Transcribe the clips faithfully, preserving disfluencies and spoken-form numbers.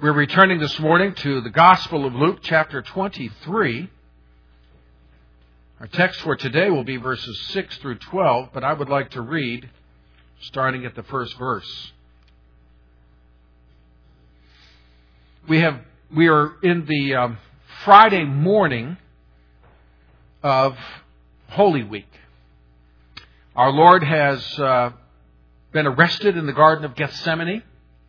We're returning this morning to the Gospel of Luke, chapter twenty-three. Our text for today will be verses six through twelve, but I would like to read, starting at the first verse. We have we are in the um, Friday morning of Holy Week. Our Lord has uh, been arrested in the Garden of Gethsemane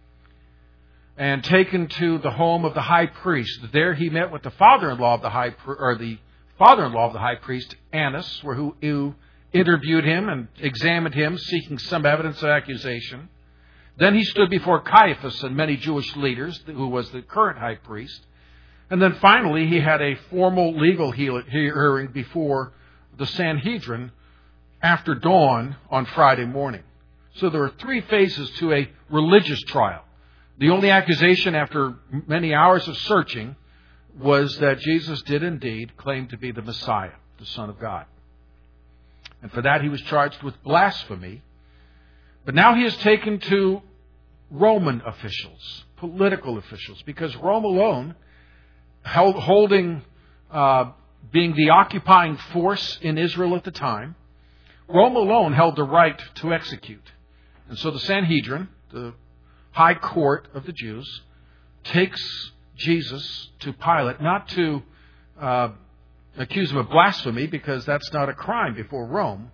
and taken to the home of the high priest. There he met with the father-in-law of the high or the father-in-law of the high priest, Annas, where who, who interviewed him and examined him, seeking some evidence of accusation. Then he stood before Caiaphas and many Jewish leaders, who was the current high priest. And then finally he had a formal legal hearing before the Sanhedrin after dawn on Friday morning. So there are three phases to a religious trial. The only accusation after many hours of searching was that Jesus did indeed claim to be the Messiah, the Son of God. And for that he was charged with blasphemy. But now he is taken to Roman officials, political officials, because Rome alone, held, holding, uh, being the occupying force in Israel at the time, Rome alone held the right to execute. And so the Sanhedrin, the high court of the Jews, takes Jesus to Pilate, not to uh, accuse him of blasphemy, because that's not a crime before Rome,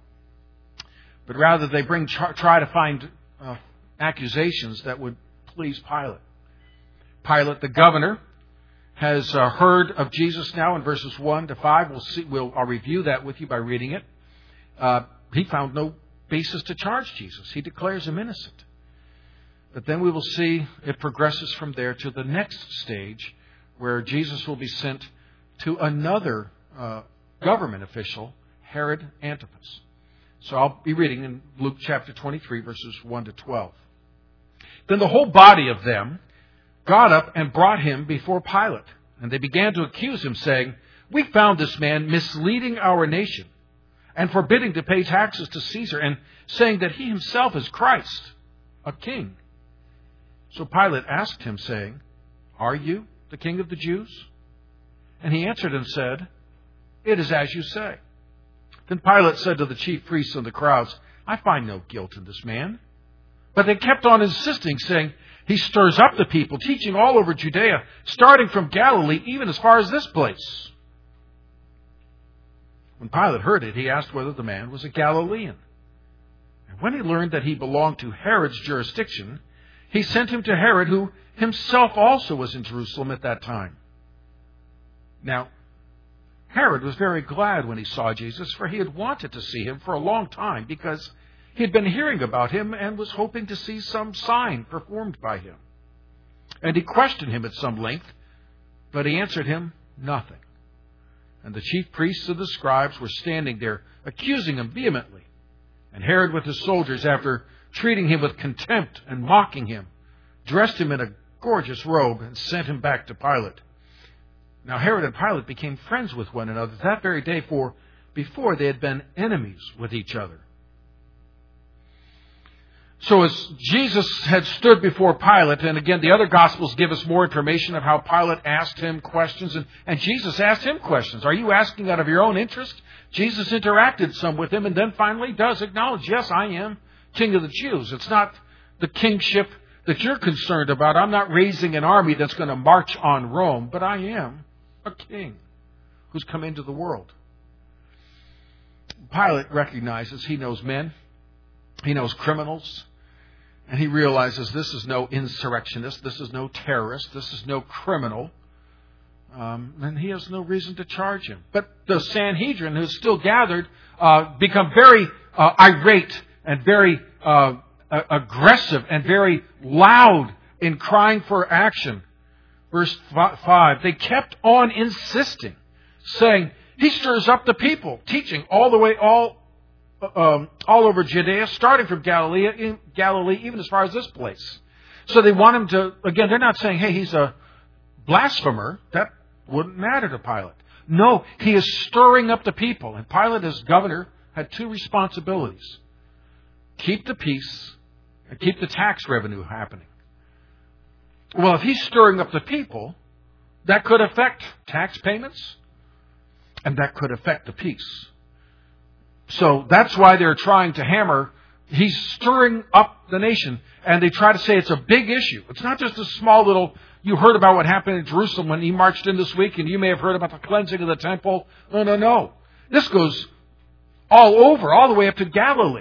but rather they bring try to find uh, accusations that would please Pilate. Pilate, the governor, has uh, heard of Jesus now in verses one to five. We'll see. We'll I'll review that with you by reading it. Uh, he found no basis to charge Jesus. He declares him innocent. But then we will see it progresses from there to the next stage, where Jesus will be sent to another uh, government official, Herod Antipas. So I'll be reading in Luke chapter twenty-three, verses one to twelve. Then the whole body of them got up and brought him before Pilate. And they began to accuse him, saying, "We found this man misleading our nation and forbidding to pay taxes to Caesar, and saying that he himself is Christ, a king." So Pilate asked him, saying, "Are you the king of the Jews?" And he answered and said, "It is as you say." Then Pilate said to the chief priests and the crowds, "I find no guilt in this man." But they kept on insisting, saying, "He stirs up the people, teaching all over Judea, starting from Galilee, even as far as this place." When Pilate heard it, he asked whether the man was a Galilean. And when he learned that he belonged to Herod's jurisdiction, he sent him to Herod, who himself also was in Jerusalem at that time. Now, Herod was very glad when he saw Jesus, for he had wanted to see him for a long time, because he had been hearing about him and was hoping to see some sign performed by him. And he questioned him at some length, but he answered him nothing. And the chief priests and the scribes were standing there, accusing him vehemently. And Herod with his soldiers, after treating him with contempt and mocking him, dressed him in a gorgeous robe and sent him back to Pilate. Now Herod and Pilate became friends with one another that very day, for before they had been enemies with each other. So as Jesus had stood before Pilate, and again the other Gospels give us more information of how Pilate asked him questions, and, and Jesus asked him questions. Are you asking out of your own interest? Jesus interacted some with him, and then finally does acknowledge, yes, I am King of the Jews. It's not the kingship that you're concerned about. I'm not raising an army that's going to march on Rome, but I am a king who's come into the world. Pilate recognizes he knows men, he knows criminals, and he realizes this is no insurrectionist, this is no terrorist, this is no criminal, um, and he has no reason to charge him. But the Sanhedrin, who's still gathered, uh, become very uh, irate and very uh, aggressive and very loud in crying for action. Verse five, they kept on insisting, saying, "He stirs up the people, teaching all the way, all um, all over Judea, starting from Galilee, Galilee, even as far as this place." So they want him to, again, they're not saying, "Hey, he's a blasphemer." That wouldn't matter to Pilate. No, he is stirring up the people. And Pilate, as governor, had two responsibilities: keep the peace and keep the tax revenue happening. Well, if he's stirring up the people, that could affect tax payments, and that could affect the peace. So that's why they're trying to hammer, he's stirring up the nation, and they try to say it's a big issue. It's not just a small little, you heard about what happened in Jerusalem when he marched in this week, and you may have heard about the cleansing of the temple. No, no, no. This goes all over, all the way up to Galilee.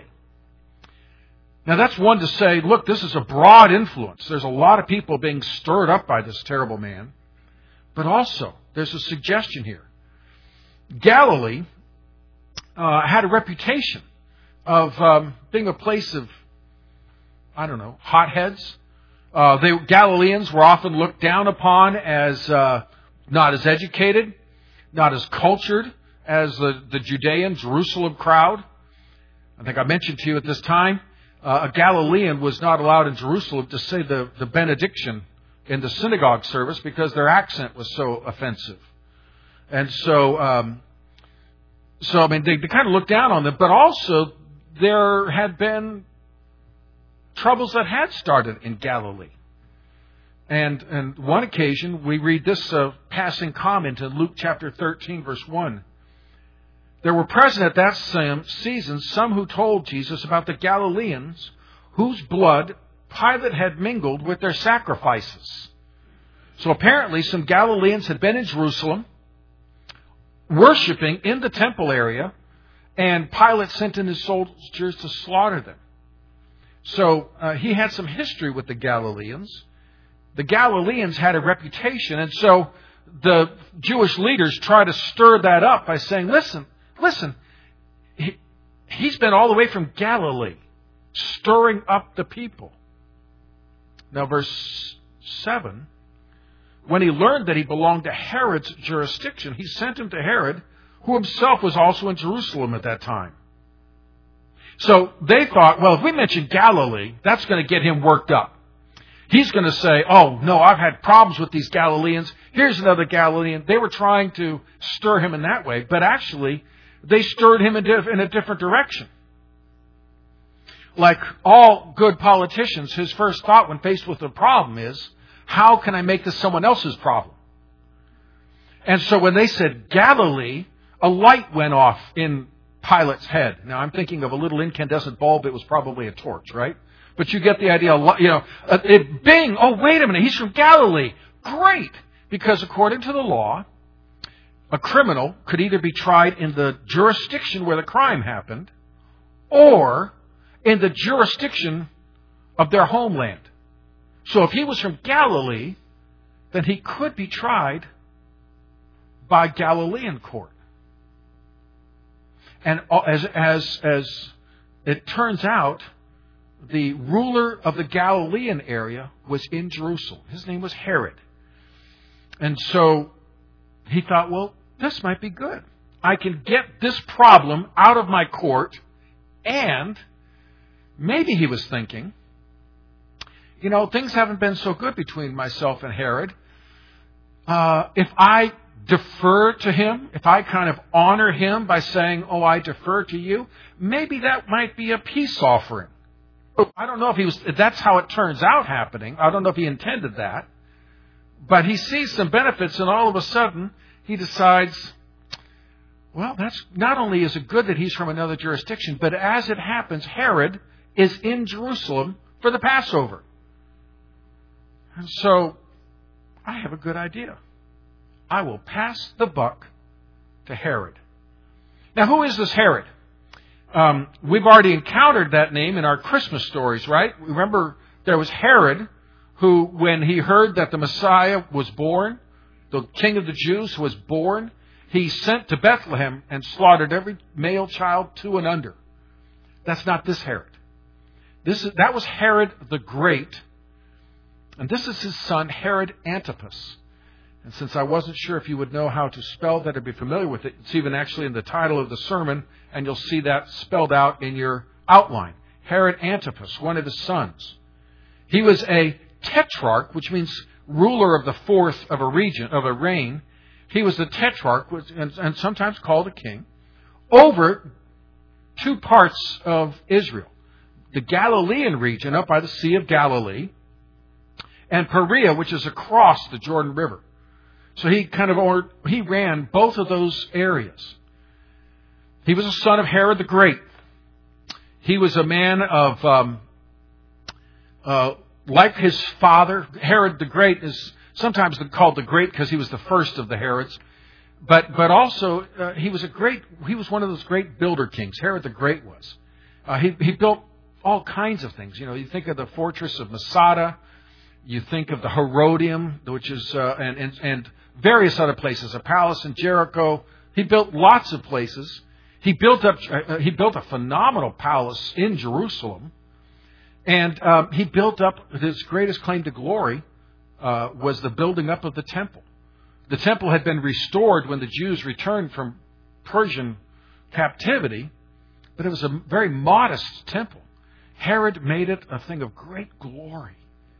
Now that's one to say, look, this is a broad influence. There's a lot of people being stirred up by this terrible man. But also, there's a suggestion here. Galilee uh, had a reputation of um, being a place of, I don't know, hotheads. Uh, they, Galileans were often looked down upon as uh, not as educated, not as cultured as the, the Judean Jerusalem crowd. I think I mentioned to you at this time, uh, a Galilean was not allowed in Jerusalem to say the, the benediction in the synagogue service because their accent was so offensive. And so, um, so I mean, they, they kind of looked down on them, but also there had been troubles that had started in Galilee. And and one occasion, we read this uh, passing comment in Luke chapter thirteen, verse one. There were present at that same season some who told Jesus about the Galileans whose blood Pilate had mingled with their sacrifices. So apparently some Galileans had been in Jerusalem, worshiping in the temple area, and Pilate sent in his soldiers to slaughter them. So uh, he had some history with the Galileans. The Galileans had a reputation, and so the Jewish leaders tried to stir that up by saying, listen, listen, he, he's been all the way from Galilee, stirring up the people. Now, verse seven, when he learned that he belonged to Herod's jurisdiction, he sent him to Herod, who himself was also in Jerusalem at that time. So they thought, well, if we mention Galilee, that's going to get him worked up. He's going to say, oh, no, I've had problems with these Galileans. Here's another Galilean. They were trying to stir him in that way, but actually, they stirred him in a different direction. Like all good politicians, his first thought when faced with a problem is, how can I make this someone else's problem? And so when they said Galilee, a light went off in Pilate's head. Now, I'm thinking of a little incandescent bulb. It was probably a torch, right? But you get the idea. You know, it, bing, oh, wait a minute, he's from Galilee. Great. Because according to the law, a criminal could either be tried in the jurisdiction where the crime happened or in the jurisdiction of their homeland. So if he was from Galilee, then he could be tried by Galilean court. And as, as, as it turns out, the ruler of the Galilean area was in Jerusalem. His name was Herod. And so he thought, well, this might be good. I can get this problem out of my court, and maybe he was thinking, you know, things haven't been so good between myself and Herod. Uh, if I defer to him, if I kind of honor him by saying, oh, I defer to you, maybe that might be a peace offering. I don't know if he was, if that's how it turns out happening. I don't know if he intended that. But he sees some benefits, and all of a sudden, he decides, well, that's not only is it good that he's from another jurisdiction, but as it happens, Herod is in Jerusalem for the Passover. And so, I have a good idea. I will pass the buck to Herod. Now, who is this Herod? Um, we've already encountered that name in our Christmas stories, right? Remember, there was Herod, who, when he heard that the Messiah was born, the King of the Jews was born, he sent to Bethlehem and slaughtered every male child two and under. That's not this Herod. This is, that was Herod the Great. And this is his son, Herod Antipas. And since I wasn't sure if you would know how to spell that or be familiar with it, it's even actually in the title of the sermon, and you'll see that spelled out in your outline. Herod Antipas, one of his sons. He was a tetrarch, which means ruler of the fourth of a region, of a reign. He was the tetrarch, and, and sometimes called a king, over two parts of Israel. The Galilean region up by the Sea of Galilee, and Perea, which is across the Jordan River. So he kind of or, he ran both of those areas. He was a son of Herod the Great. He was a man of, um, uh, like his father. Herod the Great is sometimes called the Great because he was the first of the Herods. But but also uh, he was a great. He was one of those great builder kings. Herod the Great was. Uh, he he built all kinds of things. You know, you think of the fortress of Masada. You think of the Herodium, which is uh, and, and and various other places. A palace in Jericho. He built lots of places. He built up. Uh, he built a phenomenal palace in Jerusalem, and uh, he built up his greatest claim to glory uh, was the building up of the temple. The temple had been restored when the Jews returned from Persian captivity, but it was a very modest temple. Herod made it a thing of great glory.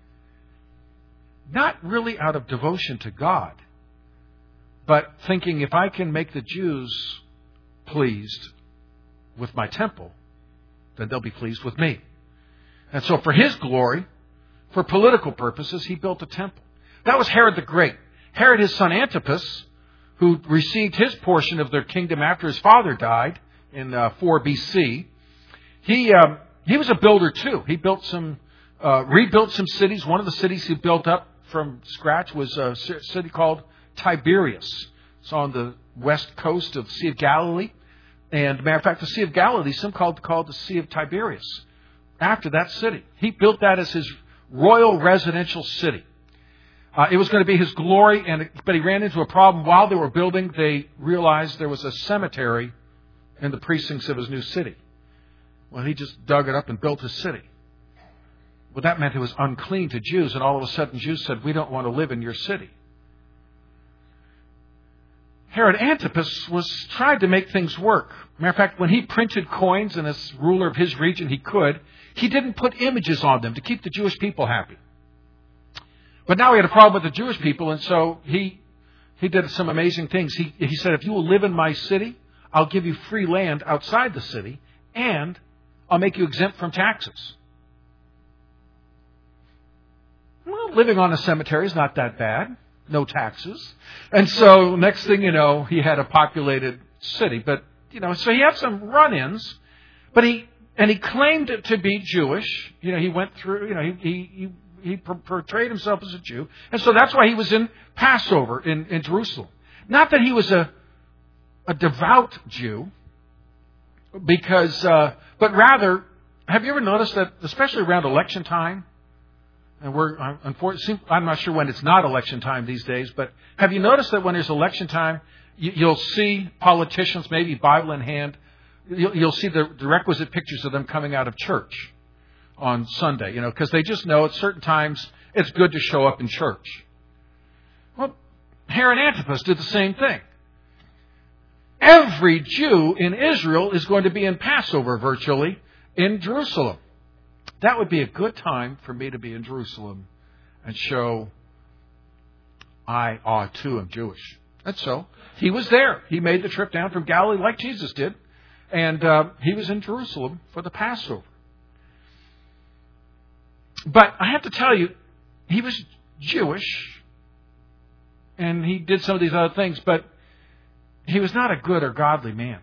Not really out of devotion to God, but thinking if I can make the Jews pleased with my temple, then they'll be pleased with me. And so for his glory, for political purposes, he built a temple. That was Herod the Great. Herod, his son Antipas, who received his portion of their kingdom after his father died in uh, four B C, he um, he was a builder too. He built some, uh, rebuilt some cities. One of the cities he built up from scratch was a city called Tiberias. It's on the west coast of the Sea of Galilee. And matter of fact, the Sea of Galilee, some called called the Sea of Tiberias. After that city, he built that as his royal residential city. Uh, it was going to be his glory, and but he ran into a problem while they were building. They realized there was a cemetery in the precincts of his new city. Well, he just dug it up and built his city. Well, that meant it was unclean to Jews, and all of a sudden Jews said, we don't want to live in your city. Herod Antipas was tried to make things work. Matter of fact, when he printed coins, and as ruler of his region he could, he didn't put images on them to keep the Jewish people happy. But now he had a problem with the Jewish people, and so he he did some amazing things. He, he said, if you will live in my city, I'll give you free land outside the city, and I'll make you exempt from taxes. Well, living on a cemetery is not that bad. No taxes. And so next thing you know, he had a populated city. But, you know, so he had some run-ins, but he, and he claimed to be Jewish. You know, he went through, you know, he, he, he He portrayed himself as a Jew. And so that's why he was in Passover in, in Jerusalem. Not that he was a, a devout Jew, because, uh, but rather, have you ever noticed that, especially around election time, and we're, unfortunately, I'm not sure when it's not election time these days, but have you noticed that when there's election time, you, you'll see politicians, maybe Bible in hand, you'll, you'll see the, the requisite pictures of them coming out of church on Sunday, you know, because they just know at certain times it's good to show up in church. Well, Herod Antipas did the same thing. Every Jew in Israel is going to be in Passover virtually in Jerusalem. That would be a good time for me to be in Jerusalem and show I, ah, too, am Jewish. And so he was there. He made the trip down from Galilee like Jesus did, and uh, he was in Jerusalem for the Passover. But I have to tell you, he was Jewish, and he did some of these other things, but he was not a good or godly man.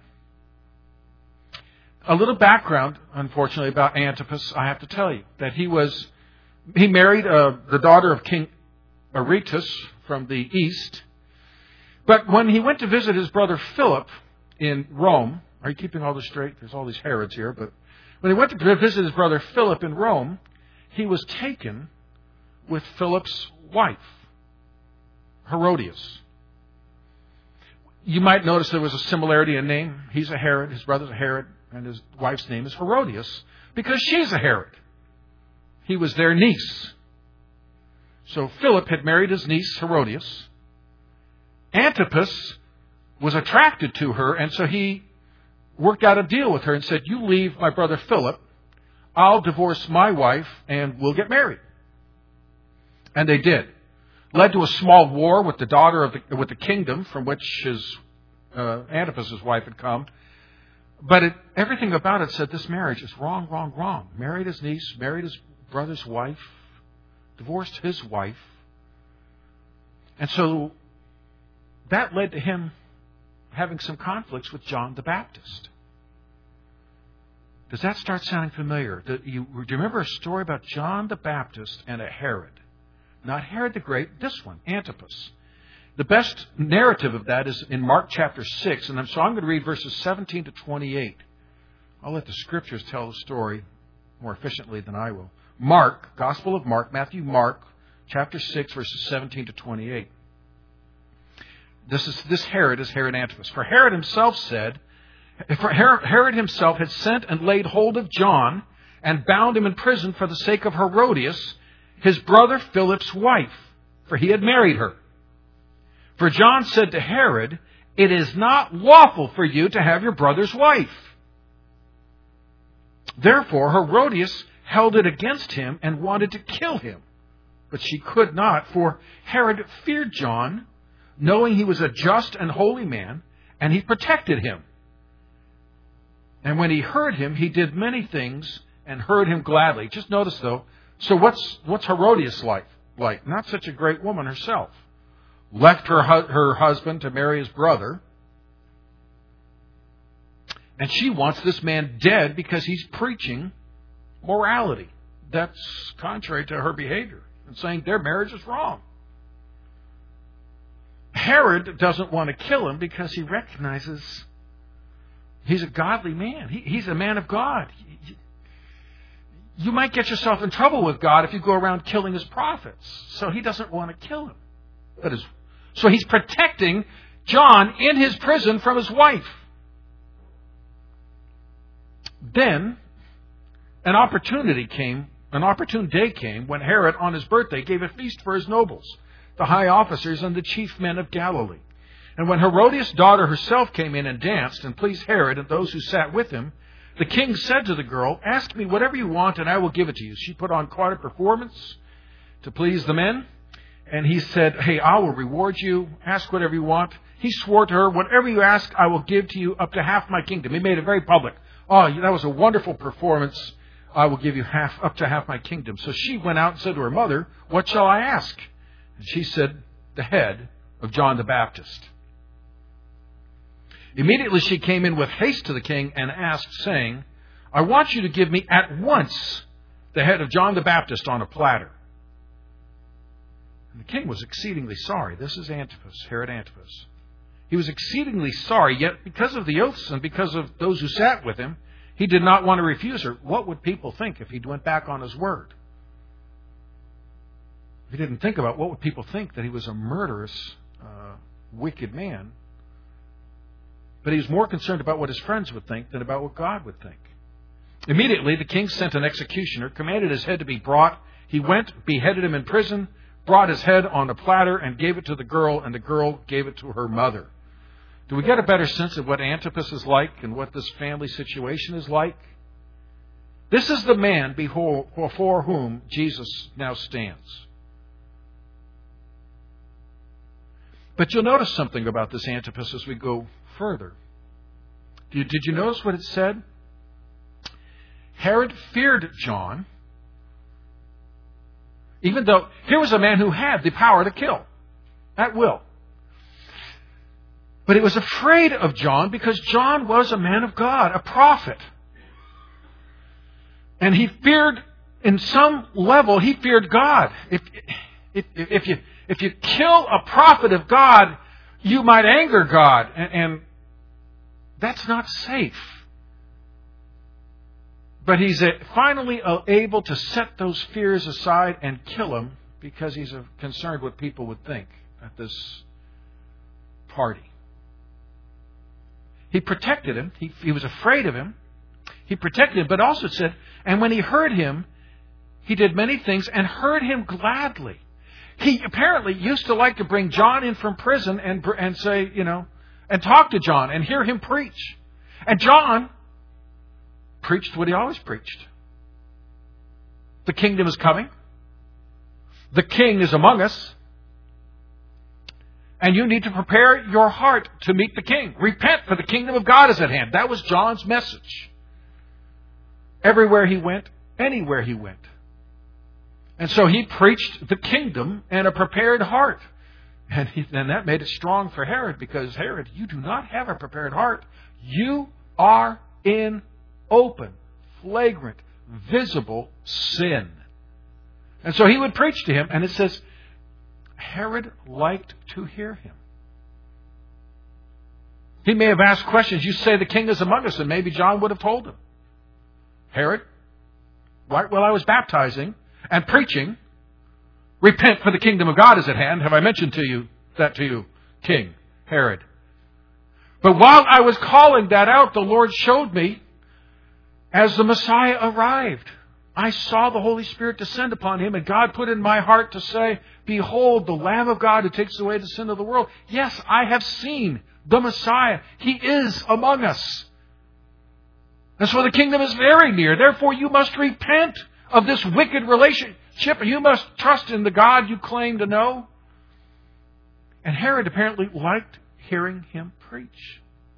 A little background, unfortunately, about Antipas, I have to tell you, that he was, he married uh, the daughter of King Aretas from the east, but when he went to visit his brother Philip in Rome, are you keeping all this straight? There's all these Herods here, but when he went to visit his brother Philip in Rome, he was taken with Philip's wife, Herodias. You might notice there was a similarity in name. He's a Herod, his brother's a Herod, and his wife's name is Herodias because she's a Herod. He was their niece. So Philip had married his niece, Herodias. Antipas was attracted to her, and so he worked out a deal with her and said, you leave my brother Philip, I'll divorce my wife, and we'll get married. And they did. Led to a small war with the daughter of the, with the kingdom from which his uh, Antipas' wife had come. But it, everything about it said this marriage is wrong, wrong, wrong. Married his niece, married his brother's wife. divorced his wife. And so that led to him having some conflicts with John the Baptist. Does that start sounding familiar? Do you, do you remember a story about John the Baptist and a Herod? Not Herod the Great, this one, Antipas. The best narrative of that is in Mark chapter six, and so I'm going to read verses seventeen to twenty-eight. I'll let the Scriptures tell the story more efficiently than I will. Mark, Gospel of Mark, Matthew, Mark, chapter six, verses seventeen to twenty-eight. This is this Herod is Herod Antipas. For Herod himself said, for Herod himself had sent and laid hold of John and bound him in prison for the sake of Herodias, his brother Philip's wife, for he had married her. For John said to Herod, "It is not lawful for you to have your brother's wife." Therefore Herodias held it against him and wanted to kill him. But she could not, for Herod feared John, knowing he was a just and holy man, and he protected him. And when he heard him, he did many things and heard him gladly. Just notice, though, so what's what's Herodias like? Like, not such a great woman herself. Left her her husband to marry his brother. And she wants this man dead because he's preaching morality. That's contrary to her behavior and saying their marriage is wrong. Herod doesn't want to kill him because he recognizes he's a godly man. He, he's a man of God. You might get yourself in trouble with God if you go around killing his prophets. So he doesn't want to kill him. But his, so he's protecting John in his prison from his wife. Then an opportunity came, an opportune day came when Herod on his birthday gave a feast for his nobles, the high officers and the chief men of Galilee. And when Herodias' daughter herself came in and danced and pleased Herod and those who sat with him, the king said to the girl, "Ask me whatever you want and I will give it to you." She put on quite a performance to please the men. And he said, "Hey, I will reward you. Ask whatever you want." He swore to her, "Whatever you ask, I will give to you up to half my kingdom." He made it very public. "Oh, that was a wonderful performance. I will give you half, up to half my kingdom." So she went out and said to her mother, "What shall I ask?" And she said, "The head of John the Baptist." Immediately she came in with haste to the king and asked, saying, "I want you to give me at once the head of John the Baptist on a platter." And the king was exceedingly sorry. This is Antipas, Herod Antipas. He was exceedingly sorry, yet because of the oaths and because of those who sat with him, he did not want to refuse her. What would people think if he went back on his word? He didn't think about what would people think, that he was a murderous, uh, wicked man. But he was more concerned about what his friends would think than about what God would think. Immediately, the king sent an executioner, commanded his head to be brought. He went, beheaded him in prison, brought his head on a platter, and gave it to the girl, and the girl gave it to her mother. Do we get a better sense of what Antipas is like and what this family situation is like? This is the man before whom Jesus now stands. But you'll notice something about this Antipas as we go further. Did you notice what it said? Herod feared John, even though here was a man who had the power to kill at will. But he was afraid of John because John was a man of God, a prophet. And he feared, in some level, he feared God. If, if, if, you, if you kill a prophet of God, you might anger God. And, and that's not safe. But he's finally able to set those fears aside and kill him because he's concerned what people would think at this party. He protected him. He, he was afraid of him. He protected him, but also it said, and when he heard him, he did many things and heard him gladly. He apparently used to like to bring John in from prison and, and say, you know, and talk to John and hear him preach. And John preached what he always preached. The kingdom is coming. The king is among us. And you need to prepare your heart to meet the king. Repent, for the kingdom of God is at hand. That was John's message. Everywhere he went, anywhere he went. And so he preached the kingdom and a prepared heart. And, he, and that made it strong for Herod, because, Herod, you do not have a prepared heart. You are in open, flagrant, visible sin. And so he would preach to him, and it says, Herod liked to hear him. He may have asked questions. You say the king is among us, and maybe John would have told him. Herod, right while I was baptizing and preaching, repent, for the kingdom of God is at hand. Have I mentioned to you that to you, King Herod? But while I was calling that out, the Lord showed me, as the Messiah arrived, I saw the Holy Spirit descend upon him, and God put in my heart to say, behold, the Lamb of God who takes away the sin of the world. Yes, I have seen the Messiah. He is among us. And so the kingdom is very near. Therefore, you must repent of this wicked relationship, and you must trust in the God you claim to know. And Herod apparently liked hearing him preach.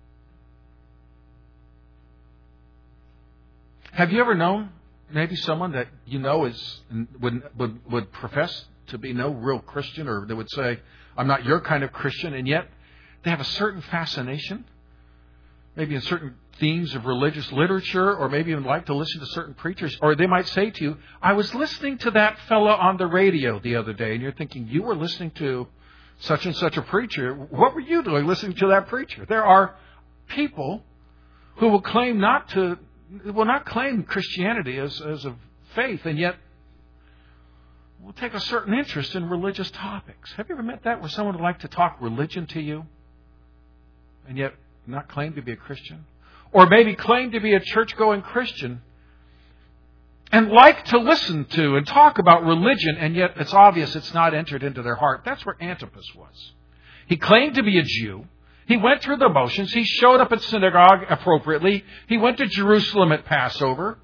Have you ever known maybe someone that you know is would would would profess to be no real Christian, or they would say, I'm not your kind of Christian, and yet they have a certain fascination, maybe in certain themes of religious literature, or maybe even like to listen to certain preachers, or they might say to you, I was listening to that fellow on the radio the other day, and you're thinking, you were listening to such and such a preacher. What were you doing listening to that preacher? There are people who will claim not to, will not claim Christianity as, as a faith, and yet will take a certain interest in religious topics. Have you ever met that, where someone would like to talk religion to you, and yet not claim to be a Christian? Or maybe claim to be a church-going Christian and like to listen to and talk about religion, and yet it's obvious it's not entered into their heart. That's where Antipas was. He claimed to be a Jew. He went through the motions. He showed up at synagogue appropriately. He went to Jerusalem at Passover.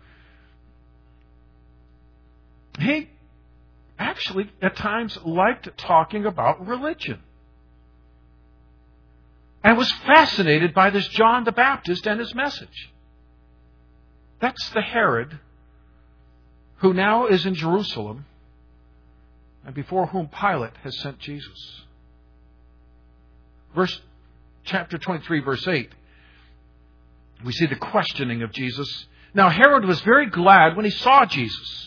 He actually, at times, liked talking about religion, and was fascinated by this John the Baptist and his message. That's the Herod who now is in Jerusalem, and before whom Pilate has sent Jesus. Verse chapter twenty-three, verse eight, we see the questioning of Jesus. Now Herod was very glad when he saw Jesus,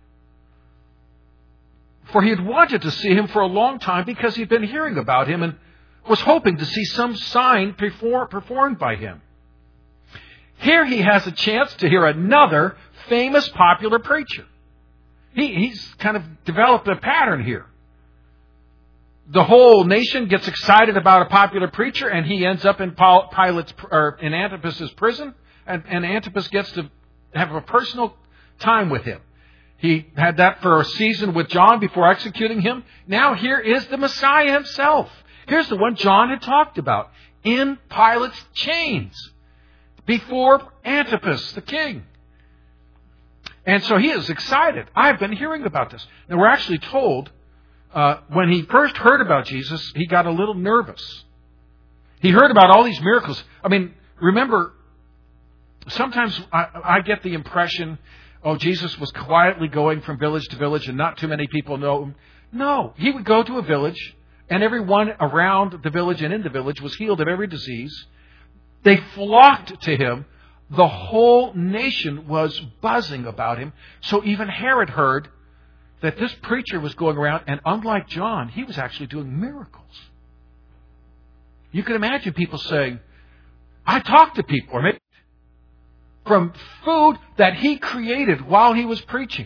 for he had wanted to see him for a long time, because he'd been hearing about him and was hoping to see some sign performed by him. Here he has a chance to hear another famous, popular preacher. He, he's kind of developed a pattern here. The whole nation gets excited about a popular preacher, and he ends up in Pilate's or in Antipas's prison, and, and Antipas gets to have a personal time with him. He had that for a season with John before executing him. Now here is the Messiah himself. Here's the one John had talked about, in Pilate's chains, before Antipas, the king. And so he is excited. I've been hearing about this. Now we're actually told, uh, when he first heard about Jesus, he got a little nervous. He heard about all these miracles. I mean, remember, sometimes I, I get the impression, oh, Jesus was quietly going from village to village and not too many people know him. No, he would go to a village, and everyone around the village and in the village was healed of every disease. They flocked to him. The whole nation was buzzing about him. So even Herod heard that this preacher was going around, and unlike John, he was actually doing miracles. You can imagine people saying, I talked to people, or maybe from food that he created while he was preaching.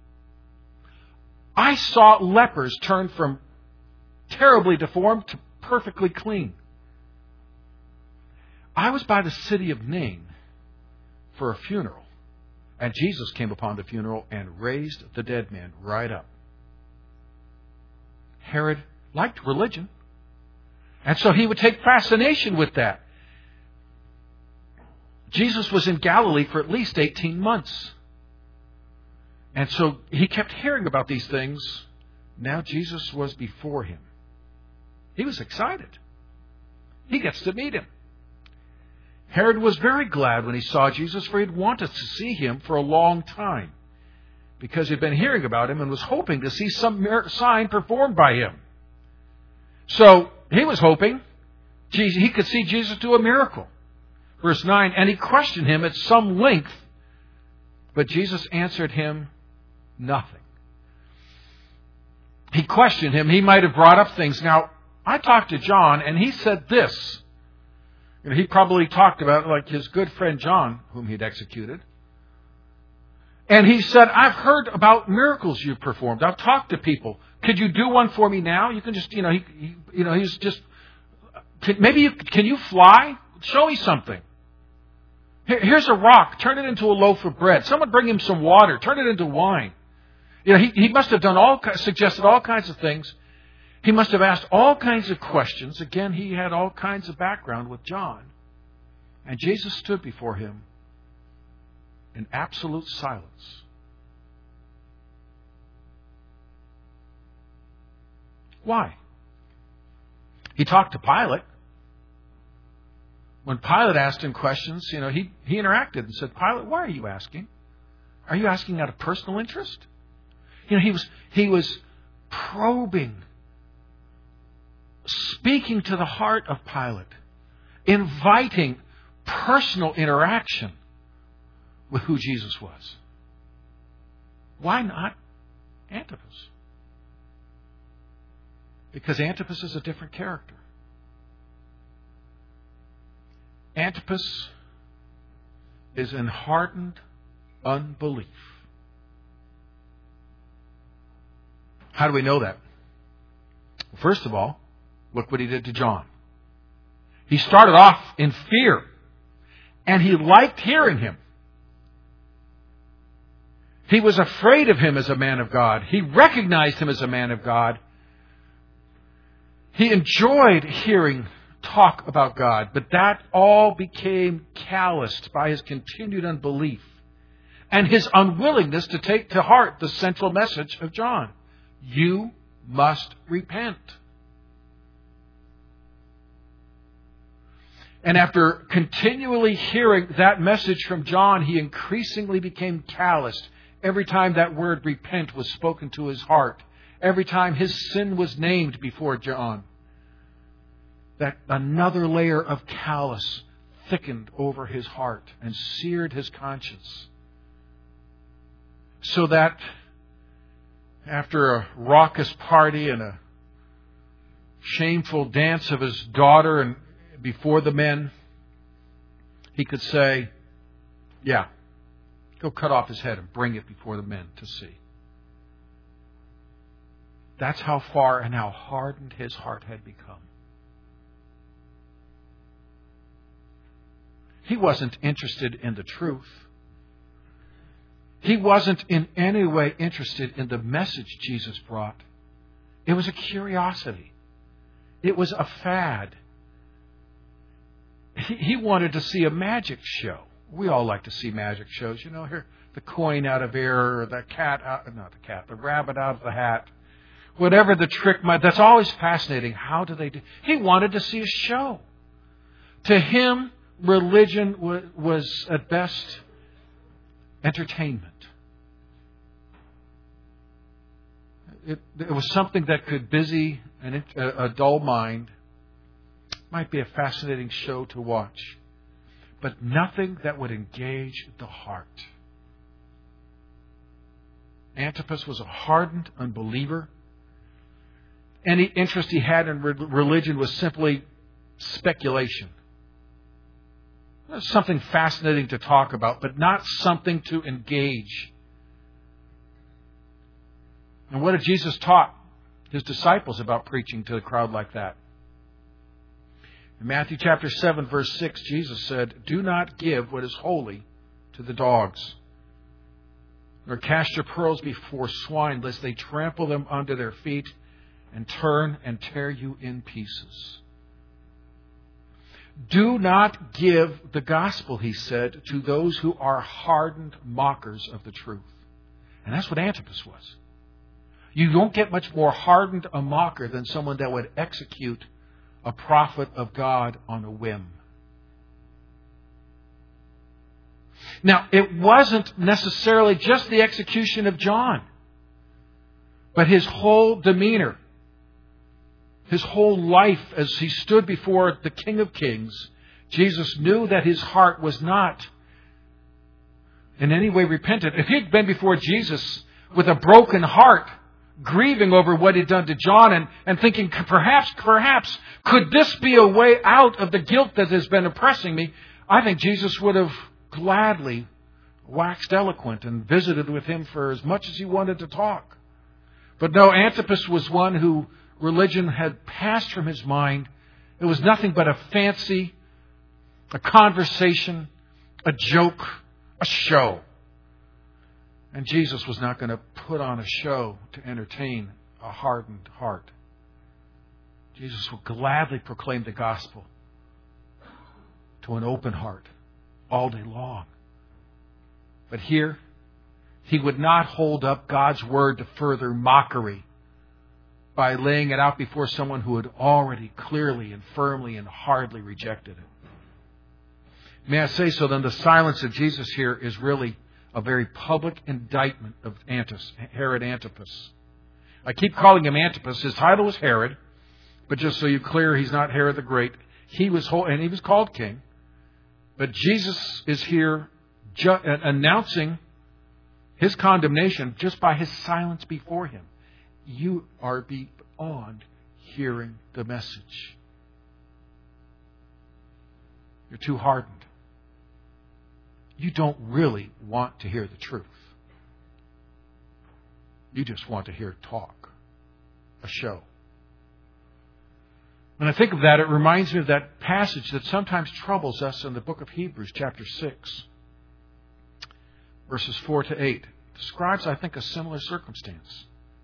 I saw lepers turn from terribly deformed to perfectly clean. I was by the city of Nain for a funeral, and Jesus came upon the funeral and raised the dead man right up. Herod liked religion, and so he would take fascination with that. Jesus was in Galilee for at least eighteen months. And so he kept hearing about these things. Now Jesus was before him. He was excited. He gets to meet him. Herod was very glad when he saw Jesus, for he had wanted to see him for a long time. because he'd been hearing about him and was hoping to see some sign performed by him. So he was hoping he could see Jesus do a miracle. Verse nine, and he questioned him at some length, but Jesus answered him nothing. He questioned him. He might have brought up things. Now, I talked to John, and he said this. You know, he probably talked about like his good friend John, whom he'd executed. And he said, I've heard about miracles you've performed. I've talked to people. Could you do one for me now? You can just, you know, he, he you know, he's just, can, maybe you, can you fly? Show me something. Here, here's a rock. Turn it into a loaf of bread. Someone bring him some water. Turn it into wine. You know, he, he must have done all, suggested all kinds of things. He must have asked all kinds of questions. Again, he had all kinds of background with John. And Jesus stood before him in absolute silence. Why? He talked to Pilate. When Pilate asked him questions, you know, he, he interacted and said, Pilate, why are you asking? Are you asking out of personal interest? You know, he was he was probing, speaking to the heart of Pilate, inviting personal interaction with who Jesus was. Why not Antipas? Because Antipas is a different character. Antipas is in hardened unbelief. How do we know that? First of all, look what he did to John. He started off in fear, and he liked hearing him. He was afraid of him as a man of God. He recognized him as a man of God. He enjoyed hearing talk about God, but that all became calloused by his continued unbelief and his unwillingness to take to heart the central message of John. You must repent. And after continually hearing that message from John, he increasingly became calloused every time that word repent was spoken to his heart, every time his sin was named before John. That another layer of callous thickened over his heart and seared his conscience. So that after a raucous party and a shameful dance of his daughter and before the men, he could say, yeah, go cut off his head and bring it before the men to see. That's how far and how hardened his heart had become. He wasn't interested in the truth. He wasn't in any way interested in the message Jesus brought. It was a curiosity. It was a fad. He, he wanted to see a magic show. We all like to see magic shows. You know, here, the coin out of air, or the cat out, not the cat, the rabbit out of the hat. Whatever the trick might, that's always fascinating. How do they do? He wanted to see a show. To him, religion was, was at best entertainment. It, it was something that could busy an, a, a dull mind. Might be a fascinating show to watch, but nothing that would engage the heart. Antipas was a hardened unbeliever. Any interest he had in religion was simply speculation. Something fascinating to talk about, but not something to engage. And what did Jesus taught his disciples about preaching to a crowd like that? In Matthew chapter seven, verse six, Jesus said, do not give what is holy to the dogs, nor cast your pearls before swine, lest they trample them under their feet and turn and tear you in pieces. Do not give the gospel, he said, to those who are hardened mockers of the truth. And that's what Antipas was. You don't get much more hardened a mocker than someone that would execute a prophet of God on a whim. Now, it wasn't necessarily just the execution of John, but his whole demeanor, his whole life as he stood before the King of Kings. Jesus knew that his heart was not in any way repentant. If he had been before Jesus with a broken heart, grieving over what he'd done to John and, and thinking, perhaps, perhaps, could this be a way out of the guilt that has been oppressing me? I think Jesus would have gladly waxed eloquent and visited with him for as much as he wanted to talk. But no, Antipas was one who religion had passed from his mind. It was nothing but a fancy, a conversation, a joke, a show. And Jesus was not going to put on a show to entertain a hardened heart. Jesus will gladly proclaim the gospel to an open heart all day long. But here, he would not hold up God's word to further mockery by laying it out before someone who had already clearly and firmly and hardly rejected it. May I say so then, the silence of Jesus here is really a very public indictment of Antipas, Herod Antipas. I keep calling him Antipas. His title was Herod, but just so you're clear, he's not Herod the Great. He was whole, and he was called king. But Jesus is here ju- announcing his condemnation just by his silence before him. You are beyond hearing the message. You're too hardened. You don't really want to hear the truth. You just want to hear talk, a show. When I think of that, it reminds me of that passage that sometimes troubles us in the book of Hebrews, chapter six, verses four to eight. It describes, I think, a similar circumstance.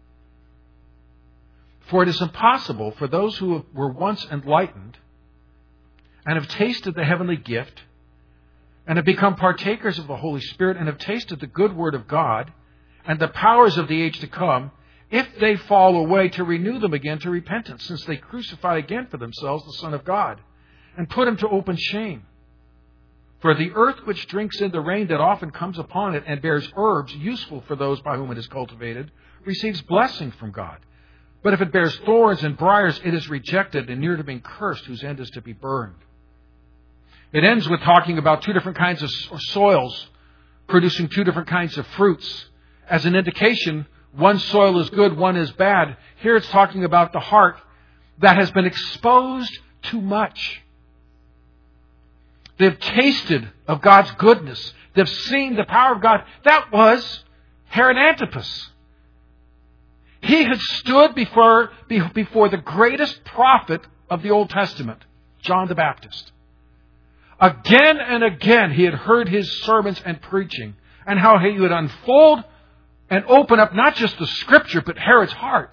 For it is impossible for those who were once enlightened and have tasted the heavenly gift and have become partakers of the Holy Spirit and have tasted the good word of God and the powers of the age to come, if they fall away, to renew them again to repentance, since they crucify again for themselves the Son of God and put him to open shame. For the earth which drinks in the rain that often comes upon it and bears herbs useful for those by whom it is cultivated, receives blessing from God. But if it bears thorns and briars, it is rejected and near to being cursed, whose end is to be burned. It ends with talking about two different kinds of soils producing two different kinds of fruits. As an indication, one soil is good, one is bad. Here it's talking about the heart that has been exposed too much. They've tasted of God's goodness. They've seen the power of God. That was Herod Antipas. He had stood before, before the greatest prophet of the Old Testament, John the Baptist. Again and again he had heard his sermons and preaching, and how he would unfold and open up not just the Scripture, but Herod's heart.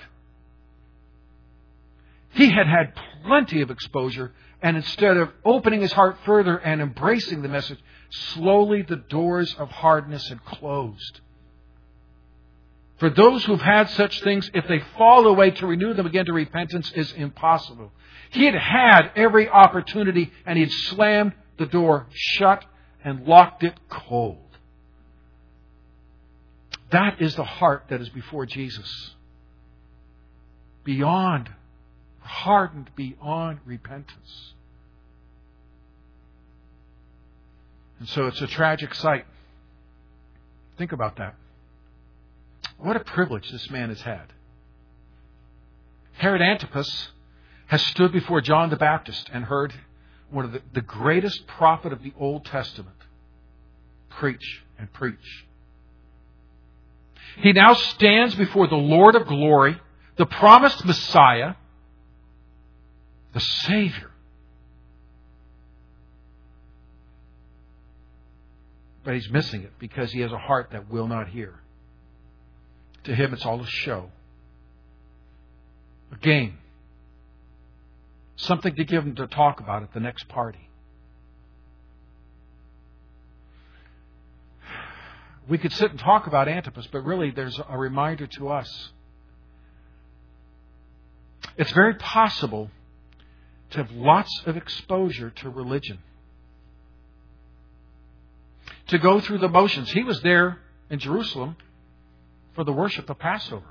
He had had plenty of exposure, and instead of opening his heart further and embracing the message, slowly the doors of hardness had closed. For those who've had such things, if they fall away, to renew them again to repentance is impossible. He had had every opportunity, and he had slammed the door shut and locked it cold. That is the heart that is before Jesus. Beyond, hardened beyond repentance. And so it's a tragic sight. Think about that. What a privilege this man has had. Herod Antipas has stood before John the Baptist and heard one of the, the greatest prophet of the Old Testament preach and preach. He now stands before the Lord of glory, the promised Messiah, the Savior. But he's missing it because he has a heart that will not hear. To him, it's all a show, a game, something to give him to talk about at the next party. We could sit and talk about Antipas, but really there's a reminder to us. It's very possible to have lots of exposure to religion, to go through the motions. He was there in Jerusalem for the worship of Passover.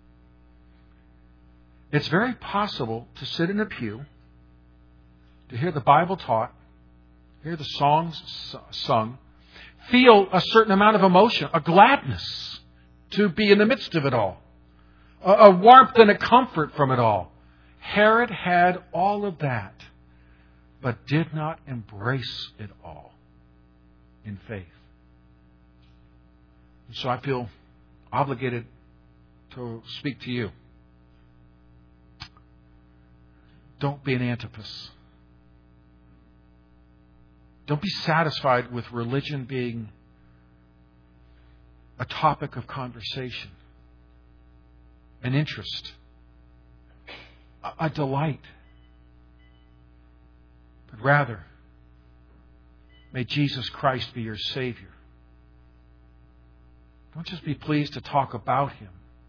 It's very possible to sit in a pew, to hear the Bible taught, hear the songs sung, feel a certain amount of emotion, a gladness to be in the midst of it all, a warmth and a comfort from it all. Herod had all of that, but did not embrace it all in faith. And so I feel obligated to speak to you. Don't be an Antipas. Don't be satisfied with religion being a topic of conversation, an interest, a, a delight. But rather, may Jesus Christ be your Savior. Don't just be pleased to talk about Him.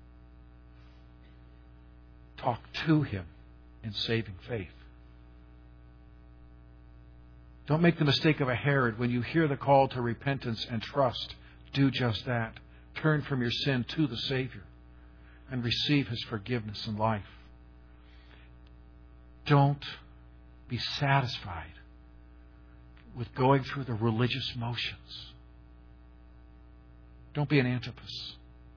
Talk to Him in saving faith. Don't make the mistake of a Herod. When you hear the call to repentance and trust, do just that. Turn from your sin to the Savior and receive His forgiveness and life. Don't be satisfied with going through the religious motions. Don't be an Antipas.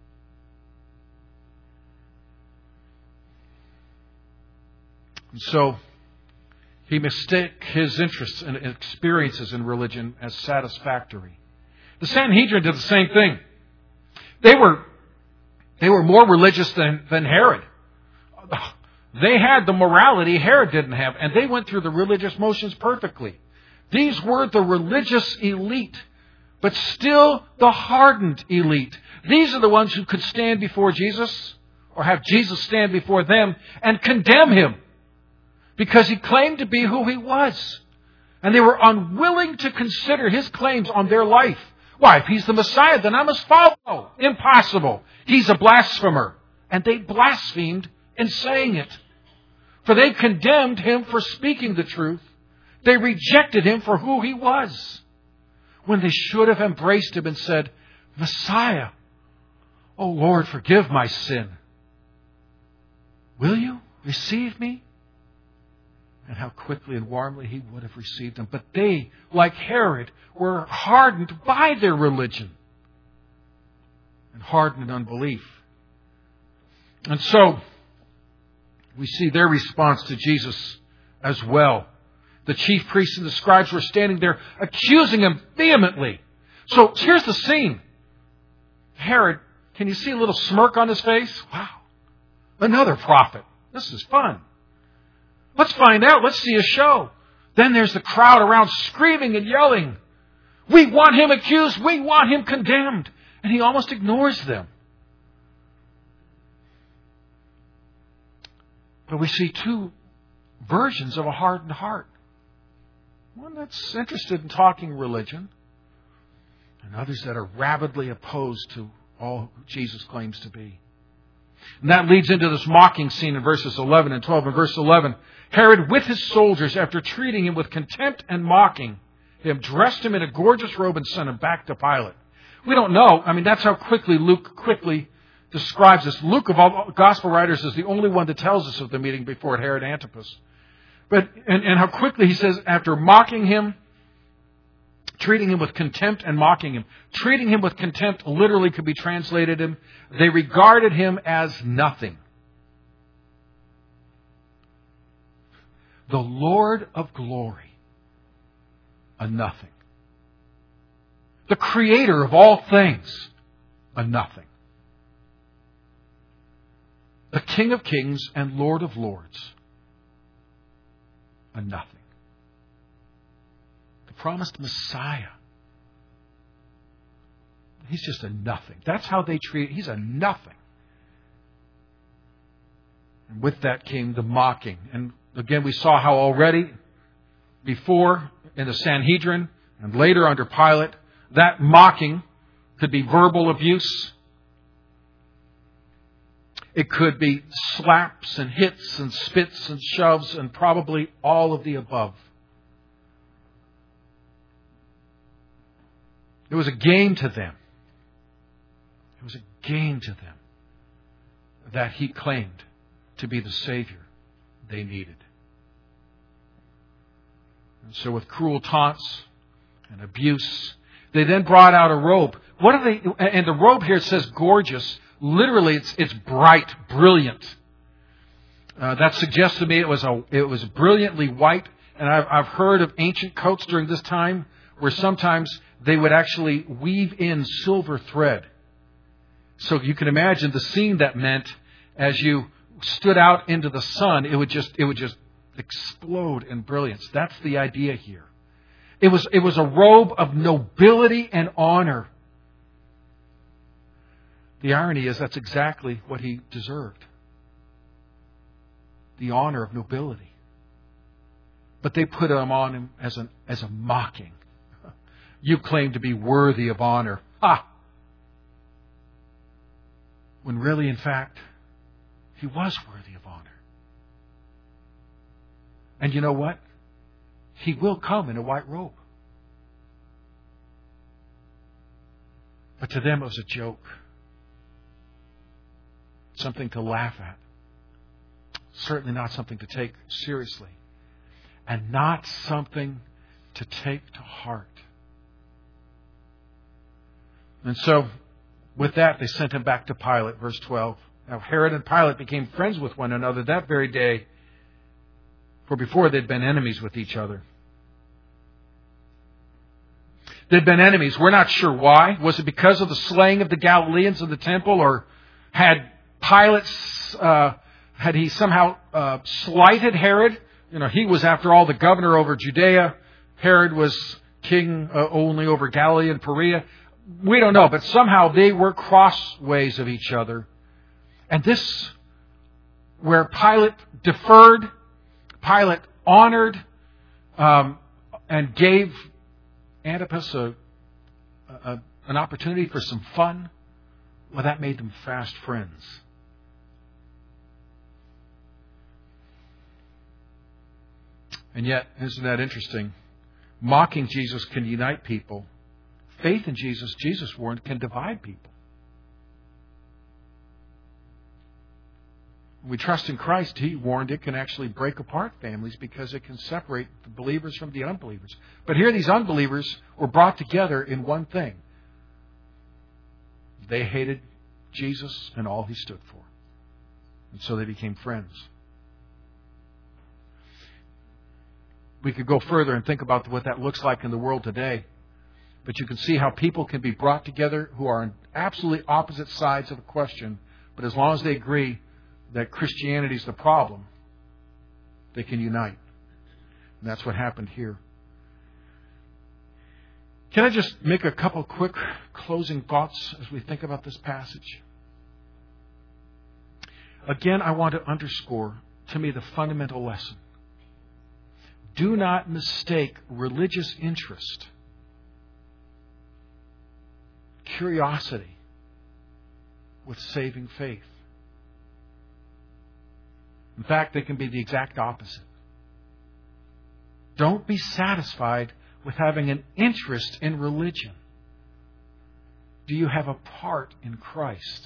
And so, he mistook his interests and experiences in religion as satisfactory. The Sanhedrin did the same thing. They were, they were more religious than, than Herod. They had the morality Herod didn't have, and they went through the religious motions perfectly. These were the religious elite, but still the hardened elite. These are the ones who could stand before Jesus, or have Jesus stand before them and condemn Him, because He claimed to be who He was. And they were unwilling to consider His claims on their life. Why, if He's the Messiah, then I must follow. Impossible. He's a blasphemer. And they blasphemed in saying it. For they condemned Him for speaking the truth. They rejected Him for who He was, when they should have embraced Him and said, Messiah, oh Lord, forgive my sin. Will you receive me? And how quickly and warmly He would have received them. But they, like Herod, were hardened by their religion and hardened in unbelief. And so, we see their response to Jesus as well. The chief priests and the scribes were standing there accusing Him vehemently. So, here's the scene. Herod, can you see a little smirk on his face? Wow. Another prophet. This is fun. Let's find out. Let's see a show. Then there's the crowd around screaming and yelling. We want Him accused. We want Him condemned. And He almost ignores them. But we see two versions of a hardened heart. One that's interested in talking religion, and others that are rabidly opposed to all Jesus claims to be. And that leads into this mocking scene in verses eleven and twelve. In verse eleven, Herod with his soldiers, after treating Him with contempt and mocking Him, dressed Him in a gorgeous robe and sent Him back to Pilate. We don't know. I mean, that's how quickly Luke quickly describes this. Luke, of all gospel writers, is the only one that tells us of the meeting before Herod Antipas. But, and, and how quickly he says, after mocking Him, treating Him with contempt and mocking Him. Treating Him with contempt literally could be translated Him. They regarded Him as nothing. The Lord of glory, a nothing. The Creator of all things, a nothing. The King of kings and Lord of lords, a nothing. The promised Messiah, He's just a nothing. That's how they treat. He's a nothing. And with that came the mocking. And again, we saw how already before in the Sanhedrin and later under Pilate, that mocking could be verbal abuse. It could be slaps and hits and spits and shoves and probably all of the above. It was a game to them. It was a game to them that he claimed to be the Savior they needed. And so with cruel taunts and abuse, they then brought out a robe. What are they? And the robe here says gorgeous. Literally, it's it's bright, brilliant. Uh, that suggests to me it was a it was brilliantly white. And I've I've heard of ancient coats during this time where sometimes they would actually weave in silver thread. So you can imagine the scene that meant as you stood out into the sun, it would just it would just explode in brilliance. That's the idea here. It was it was a robe of nobility and honor. The irony is that's exactly what he deserved. The honor of nobility. But they put him on him as an as a mocking. You claim to be worthy of honor. Ha! When really, in fact, he was worthy of honor. And you know what? He will come in a white robe. But to them it was a joke. Something to laugh at. Certainly not something to take seriously. And not something to take to heart. And so, with that, they sent him back to Pilate, verse twelve. Now, Herod and Pilate became friends with one another that very day, for before they'd been enemies with each other. They'd been enemies. We're not sure why. Was it because of the slaying of the Galileans in the temple, or had Pilate, uh, had he somehow uh, slighted Herod? You know, he was, after all, the governor over Judea. Herod was king uh, only over Galilee and Perea. We don't know, but somehow they were crossways of each other. And this, where Pilate deferred, Pilate honored, um, and gave Antipas a, a, an opportunity for some fun, well, that made them fast friends. And yet, isn't that interesting? Mocking Jesus can unite people. Faith in Jesus, Jesus warned, can divide people. When we trust in Christ, He warned, it can actually break apart families because it can separate the believers from the unbelievers. But here these unbelievers were brought together in one thing. They hated Jesus and all He stood for. And so they became friends. We could go further and think about what that looks like in the world today. But you can see how people can be brought together who are on absolutely opposite sides of a question. But as long as they agree that Christianity is the problem, they can unite. And that's what happened here. Can I just make a couple quick closing thoughts as we think about this passage? Again, I want to underscore, to me, the fundamental lesson. Do not mistake religious interest, curiosity, with saving faith. In fact, they can be the exact opposite. Don't be satisfied with having an interest in religion. Do you have a part in Christ?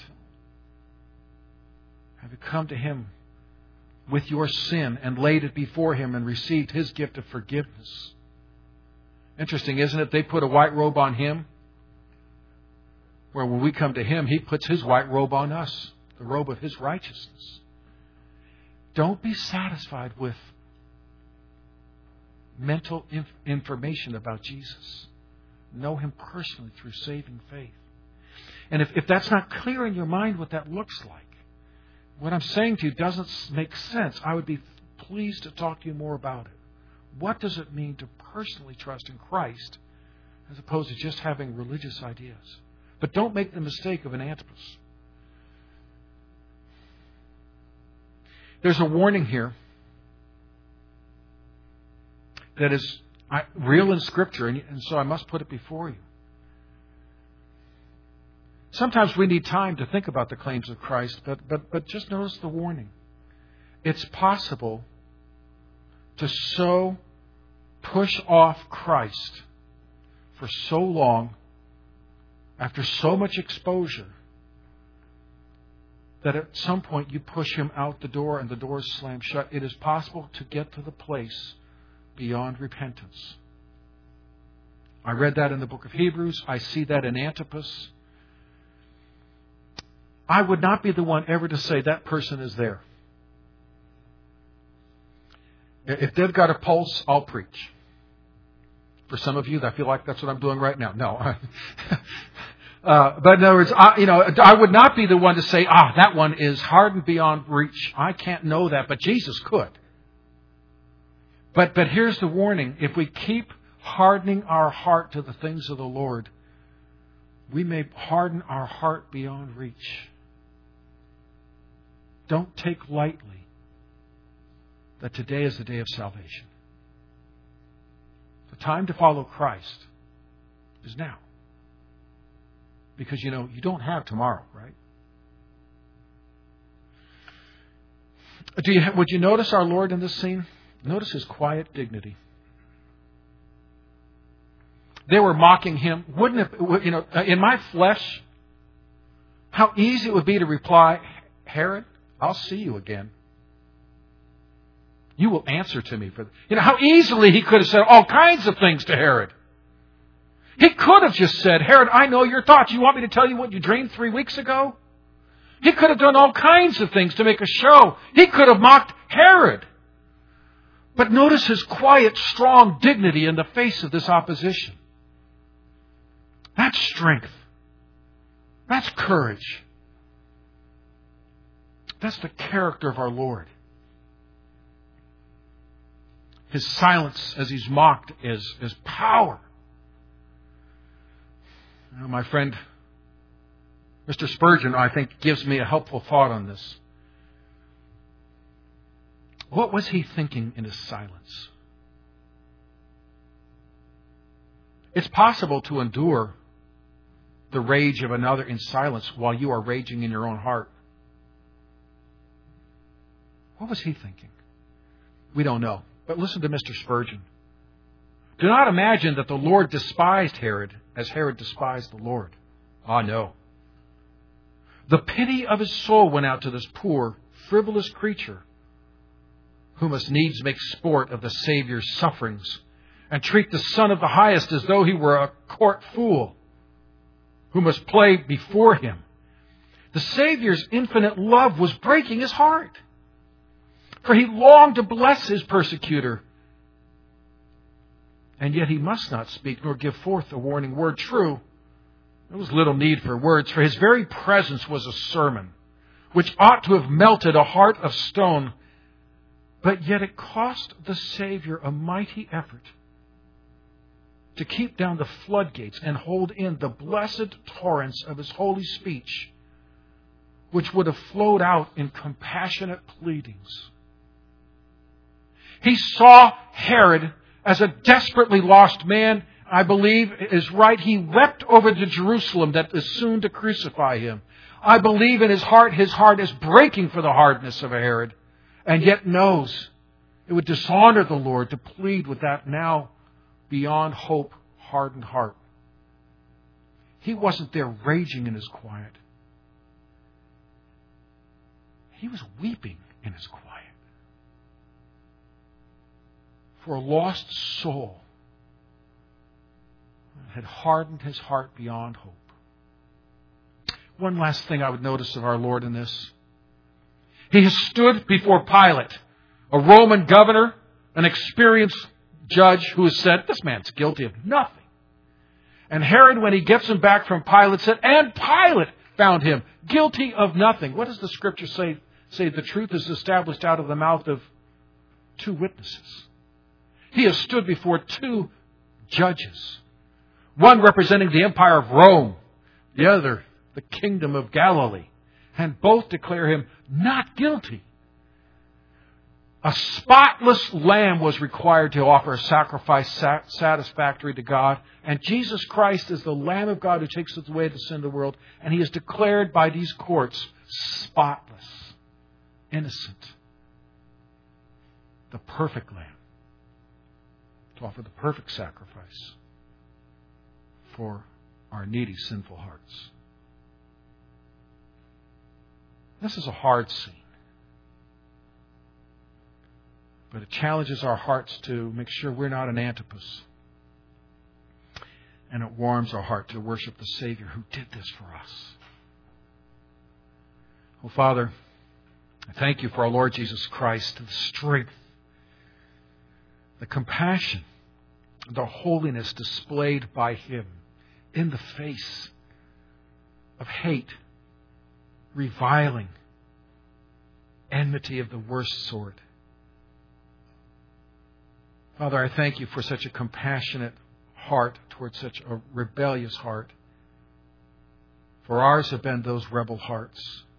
Have you come to Him with your sin and laid it before Him and received His gift of forgiveness? Interesting, isn't it? They put a white robe on Him, where when we come to Him, He puts His white robe on us, the robe of His righteousness. Don't be satisfied with mental inf- information about Jesus. Know Him personally through saving faith. And if, if that's not clear in your mind what that looks like, what I'm saying to you doesn't make sense, I would be pleased to talk to you more about it. What does it mean to personally trust in Christ as opposed to just having religious ideas? But don't make the mistake of an Antipas. There's a warning here that is real in Scripture, and so I must put it before you. Sometimes we need time to think about the claims of Christ, but, but, but just notice the warning. It's possible to so push off Christ for so long after so much exposure, that at some point you push him out the door and the door is slammed shut. It is possible to get to the place beyond repentance. I read that in the book of Hebrews. I see that in Antipas. I would not be the one ever to say that person is there. If they've got a pulse, I'll preach. For some of you, I feel like that's what I'm doing right now. No. uh, but in other words, I, you know, I would not be the one to say, ah, that one is hardened beyond reach. I can't know that, but Jesus could. But but here's the warning. If we keep hardening our heart to the things of the Lord, we may harden our heart beyond reach. Don't take lightly that today is the day of salvation. The time to follow Christ is now. Because, you know, you don't have tomorrow, right? Do you, would you notice our Lord in this scene? Notice His quiet dignity. They were mocking Him. Wouldn't it, you know, in my flesh, how easy it would be to reply, Herod, I'll see you again. You will answer to me for, you know, how easily he could have said all kinds of things to Herod. He could have just said, Herod, I know your thoughts. You want me to tell you what you dreamed three weeks ago? He could have done all kinds of things to make a show. He could have mocked Herod. But notice his quiet, strong dignity in the face of this opposition. That's strength. That's courage. That's the character of our Lord. His silence as he's mocked is, is power. You know, my friend, Mister Spurgeon, I think, gives me a helpful thought on this. What was he thinking in his silence? It's possible to endure the rage of another in silence while you are raging in your own heart. What was he thinking? We don't know. But listen to Mister Spurgeon. Do not imagine that the Lord despised Herod as Herod despised the Lord. Ah, no. The pity of his soul went out to this poor, frivolous creature who must needs make sport of the Savior's sufferings and treat the Son of the Highest as though he were a court fool who must play before him. The Savior's infinite love was breaking his heart, for he longed to bless his persecutor. And yet he must not speak nor give forth a warning word. True, there was little need for words, for his very presence was a sermon, which ought to have melted a heart of stone. But yet it cost the Savior a mighty effort to keep down the floodgates and hold in the blessed torrents of his holy speech, which would have flowed out in compassionate pleadings. He saw Herod as a desperately lost man. I believe is right. He wept over the Jerusalem that is soon to crucify him. I believe in his heart, his heart is breaking for the hardness of a Herod, and yet knows it would dishonor the Lord to plead with that now beyond hope hardened heart. He wasn't there raging in his quiet. He was weeping in his quiet. For a lost soul had hardened his heart beyond hope. One last thing I would notice of our Lord in this. He has stood before Pilate, a Roman governor, an experienced judge who has said, this man's guilty of nothing. And Herod, when he gets him back from Pilate, said, and Pilate found him guilty of nothing. What does the Scripture say? Say the truth is established out of the mouth of two witnesses. He has stood before two judges, one representing the empire of Rome, the other the kingdom of Galilee, and both declare him not guilty. A spotless lamb was required to offer a sacrifice satisfactory to God, and Jesus Christ is the Lamb of God who takes away the sin of the world, and he is declared by these courts spotless, innocent, the perfect Lamb, to offer the perfect sacrifice for our needy, sinful hearts. This is a hard scene. But it challenges our hearts to make sure we're not an Antipas. And it warms our heart to worship the Savior who did this for us. Oh, Father, I thank you for our Lord Jesus Christ, the strength, the compassion, the holiness displayed by Him in the face of hate, reviling, enmity of the worst sort. Father, I thank you for such a compassionate heart towards such a rebellious heart. For ours have been those rebel hearts.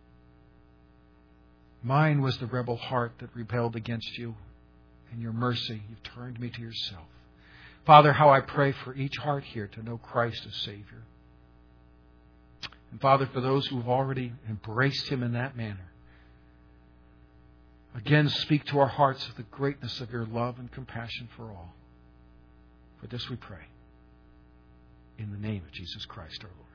Mine was the rebel heart that rebelled against you. In your mercy, you've turned me to yourself. Father, how I pray for each heart here to know Christ as Savior. And Father, for those who have already embraced Him in that manner, again, speak to our hearts of the greatness of your love and compassion for all. For this we pray. In the name of Jesus Christ our Lord.